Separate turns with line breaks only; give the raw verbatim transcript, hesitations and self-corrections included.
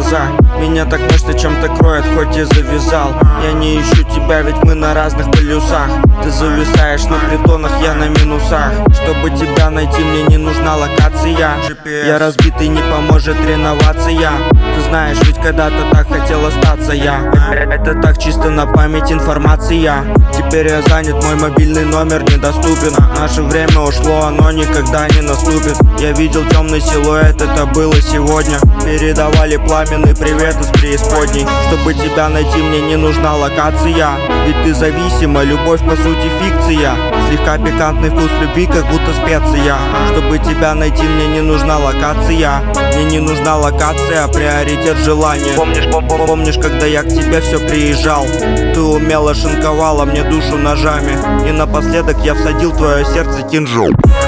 глаза. Меня так нежно чем-то кроет, хоть и завязал. Я не ищу тебя, ведь мы на разных полюсах. Ты зависаешь на притонах, я на минусах. Чтобы тебя найти, мне не нужна локация. Я разбитый, не поможет реновация. Ты знаешь, ведь когда-то так хотел остаться я. Это так чисто на память информация. Теперь я занят, мой мобильный номер недоступен. Наше время ушло, оно никогда не наступит. Я видел темный силуэт, это было сегодня. Передавали пламенный привет из преисподней. Чтобы тебя найти, мне не нужна локация. Ведь ты зависима, любовь по сути фикция. Слегка пикантный вкус любви, как будто специя. Чтобы тебя найти, мне не нужна локация. Мне не нужна локация, а приоритет желания. Помнишь, пом помнишь, когда я к тебе все приезжал? Ты умело шинковала мне душу ножами. И напоследок я всадил в твое сердце кинжал.